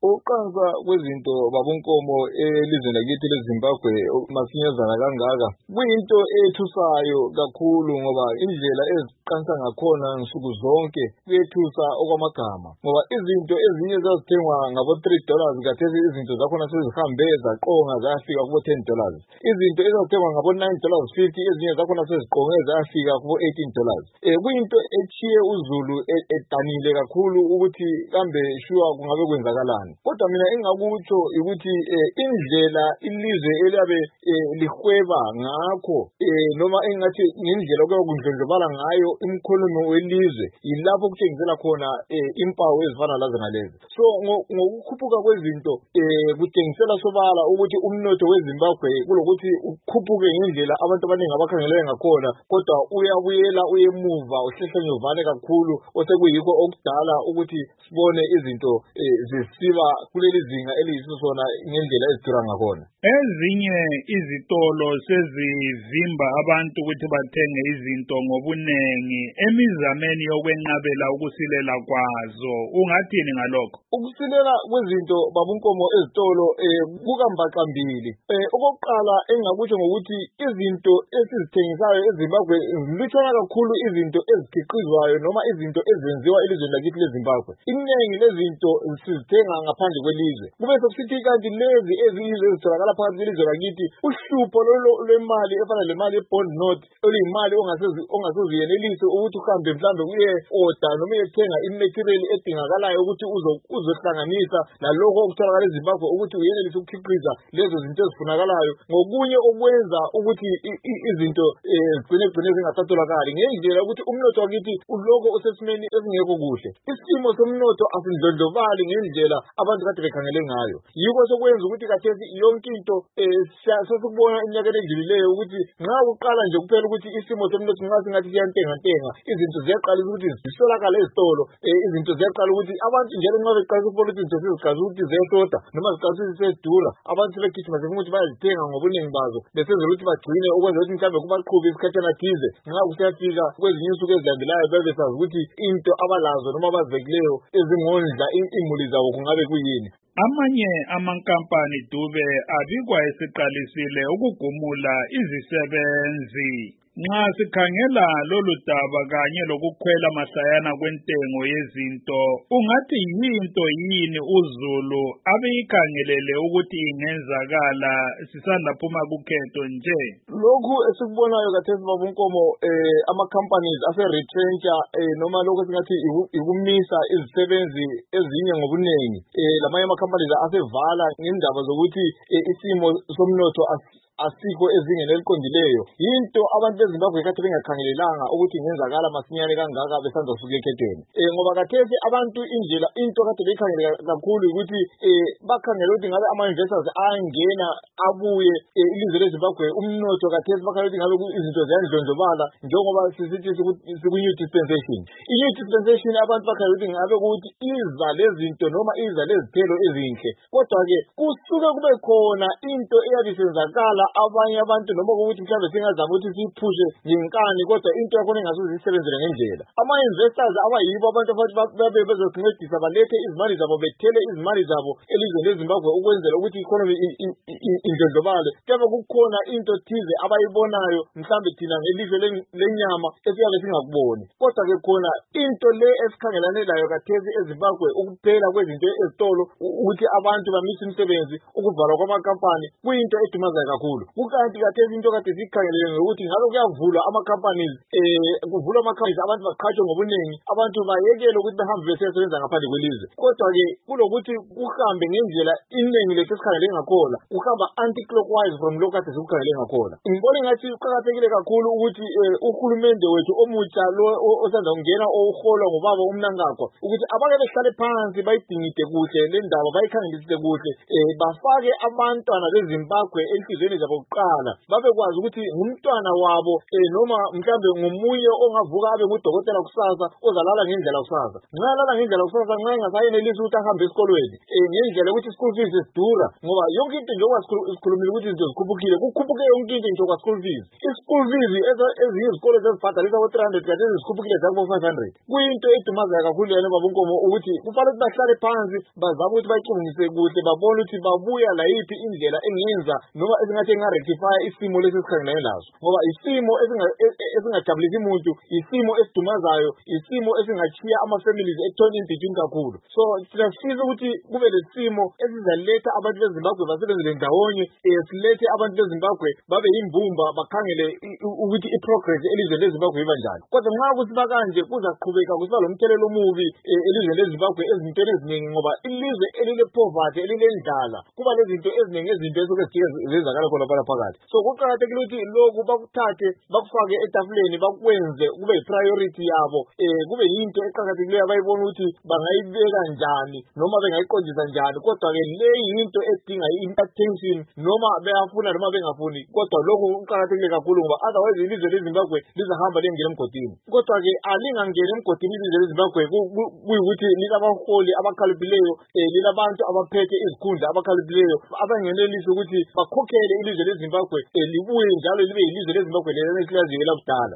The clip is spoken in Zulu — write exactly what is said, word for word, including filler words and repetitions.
Ukuqansa kwezinto babonkomo elizweni lakithi leZimbabwe masinyazana kangaka kuyinto ethusayo kakhulu ngoba indlela eziqansa ngakhona nsuku zonke kuyethusa okwamagama ngoba izinto ezinye zazithengwa ngabo three dollars kathesi izinto zakhona sezihambe zaqonga zafika kubo ten dollars. Izinto ezazithengwa ngabo nine dollars fifty ezinye zakhona seziqonge zafika kubo eighteen dollars. Eh kuyinto echiye uZulu edanile kakhulu ukuthi kambe shuwa kungabe kwenzakalani. Kodwa mina engakutsho ukuthi indlela ilizwe eliyabe lihweba ngakho noma engathi ngendlela okuyokundlondlobala ngayo imkhulumo welizwe yilapho kutshengisela khona impawu ezifana lazo ngalezi. So ngokukhuphuka kwezinto kutshengisela sobala ukuthi umnotho weZimbabwe kulokuthi ukhuphuke ngendlela abantu abaningi abakhangeleke ngakhona, kodwa uyabuyela uyemuva uhlehlanyovane kakhulu osekuyikho okudala ukuthi sibone izinto zisiba kuleli zinga eliyiso sona ngendlela ezidura ngakhona. Ezinye izitolo sezivimba abantu ukuthi bathenge izinto ngobunengi emizameni yokwenqabela ukusilela kwazo. Ungathini ngalokho? Ukusilela kwezinto babunkomo ezitolo kukambaqambili. Okokuqala engakutsho ngokuthi izinto esizithengisayo eZimbabwe zilutshwana kakhulu izinto ezikhiqizwayo noma izinto ezenziwa elizweni lakithi leZimbabwe. Iningi lezinto sizithenga ngaphandle kwelizwe. Kube sokusithi kanti lezi ezinye ezitholakala phakathi kwelizwe lakithi uhlupho lwemali efana lemali ye-bond note oluyimali ongasoziyenelise ukuthi uhambe mhlambe uye order noma uyethenga imaterial edingakalayo ukuthi uzohlanganisa nalokho okutholakala eZimbabwe ukuthi uyenelise ukukhiqiza lezo zinto ezifunakalayo ngokunye okwenza ukuthi izinto zigcine gcine zingasatholakali ngendlela ukuthi umnotho wakithi uloko usesimeni esingekho kuhle. Isimo somnotho asindlondlobali ngendlela abantu kade bekhangele ngayo. Yiko sokwenza ukuthi kathesi yonke into sasukubona eminyakeni edlulileyo ukuthi nxa uqala nje kuphela ukuthi isimo somnotho nxa singathi siyantenga ntenga izinto ziyaqala ukuthi zisolakala ezitolo, izinto ziyaqala ukuthi abantu njalo nxa beqala ukubona ukuthi izinto seziqala ukuthi ziyashoda noma ziqala ukuthi sezidura abantu sebegijima sefuna ukuthi bayazithenga ngobuningi bazo besenzela ukuthi bagcine ukwenza ukuthi mhlawumbe kubaqhubi isikhathana thize nxa kusiyafika kwezinye insuku ezilandelayo bebesazi ukuthi into abalazo noma abazibekileyo ezingondla imuli zabo kungabe kuyini. Amanye amankampani Dube abikwa esiqalisile ukugumula izisebenzi. Nxa sikhangela lolu daba kanye lokukhwela masayana kwentengo yezinto, ungathi yinto yini uZulu abeyikhangelele ukuthi ingenzakala sisalaphuma kukhetho nje? Lokhu esikubonayo kathesi babunkomo ama companies ase retrencha noma lokho singathi ikumisa izisebenzi ezinye ngobunengi. Lamanye ama companies asevala ngendaba zokuthi isimo somnotho asikho ezingeni eliqondileyo. Into abantu beZimbabwe kade bengakhangelelanga ukuthi ingenzakala masinyane kangaka besanza kusuka ekhethweni. Ngoba kathesi abantu indlela into kade beyikhangelela kakhulu ukuthi bakhangela ukuthi ngabe ama investors angena abuye ilizwe leZimbabwe umnotho kathesi bakhangela ukuthi ngabe izinto ziyandlondlobala njengoba sisithi siku new dispensation. I-new dispensation abantu bakhangela ukuthi ngabe ukuthi iza lezinto noma iza lezithelo ezinhle. Kodwa ke kusuke kube khona into eyabisenzakala abanye abantu noma ukuthi mhlawumbe singazama ukuthi siphushe ngenkani kodwa into yakhona engasoze isebenzele ngendlela. Ama-investors abayibo abantu babe bezosincedisa balethe izimali zabo bethele izimali zabo elizweni leZimbabwe ukwenzela ukuthi economy indlondlobale. Kepha kukhona into thize abayibonayo mhlawumbe thina ngelizwe lenyama esiyabe singakuboni. Kodwa ke khona into le esikhangelane layo kathesi eZimbabwe ukuphela kwezinto ezitolo ukuthi abantu bamisa imisebenzi ukuvalwa kwamakhampani kuyinto edumazayo kakhulu. Kukanti kathesi into kade sikhangelele ngokuthi ngabe kuyavulwa ama-companies kuvulwa ama-companies abantu baqhatshwe ngobuningi abantu bayekele ukuthi behambe besebenza ngaphandle kwelizwe. Kodwa ke kulokuthi kuhambe ngendlela iningi lethu esikhangele ngakhona kuhamba anti-clockwise from lokho kade sikukhangele ngakhona. Ngibona ngathi kuqakathekile kakhulu ukuthi uhulumende wethu omutsha lo osanda kungena oholwa ngubaba uMnangagwa ukuthi abake behlale phansi bayidingide kuhle le ndaba bayikhangelisise kuhle bafake abantwana beZimbabwe enhlizweni kokuqala babekwazi ukuthi ngumntwana wabo eh noma mhlambe ngomunye ongavuka abe ngudokotela kusasa ozalala ngendlela kusasa nxa lala ngendlela kusasa nxa engasayenelisi ukuthi ahambe esikolweni eh ngendlela ukuthi school fees sidura ngoba yonke into njengoba sikhulumile ukuthi izinto zikhuphukile kukhuphuke yonke into njengoba school fees i-school fees ezinye izikole zezibhadalisa ngo three hundred kanti ezikhuphukile zakubo five hundred kuyinto edumazayo kakhulu yena baba uNkomo ukuthi kufanele ukuthi bahlale phansi bazame ukuthi bayicungise kuhle babone ukuthi babuya la yiphi indlela engenza noma esingathi engarectify isimo lesi esikhangelayo laso ngoba isimo esingajabulisi umuntu isimo esidumazayo isimo esingachiya ama-families ethoni indidini kakhulu so siyafisa ukuthi kube lesimo esizaletha abantu beZimbabwe basebenzele ndawonye silethe abantu beZimbabwe babe yimbumba bakhangele ukuthi i-progress elizweni leZimbabwe iba njani kodwa nxa kusiba kanje kuzaqhubeka kusiba lo mthelelo omubi elizweni leZimbabwe ezintweni eziningi ngoba ilizwe elile poverty elilendlala kuba lezinto eziningi ezinto esuke zijike zenzakala khona phakathi so kuqakathekile ukuthi lokhu bakuthathe bakufake etafuleni bakwenze kube yi-priority yabo eh kube yinto eqhakathekileyo abayibona ukuthi bangayibeka njani noma bengayiqondisa njani kodwa ke le yinto edinga i-attention noma beyafuna noma bengafuni kodwa lokhu kuqakathekile kakhulu ngoba otherwise ilizwe leZimbabwe lizahamba lengena emgodini kodwa ke alingangena emgodini ilizwe leZimbabwe kuyikuthi lilabaholi abakhaliphileyo eh lilabantu abaphethe izikhundla abakhaliphileyo abangenelisa ukuthi bakhokhele ilizwe leZimbabwe libuye njalo libe yilizwe leZimbabwe lelo esilaziyo lakudala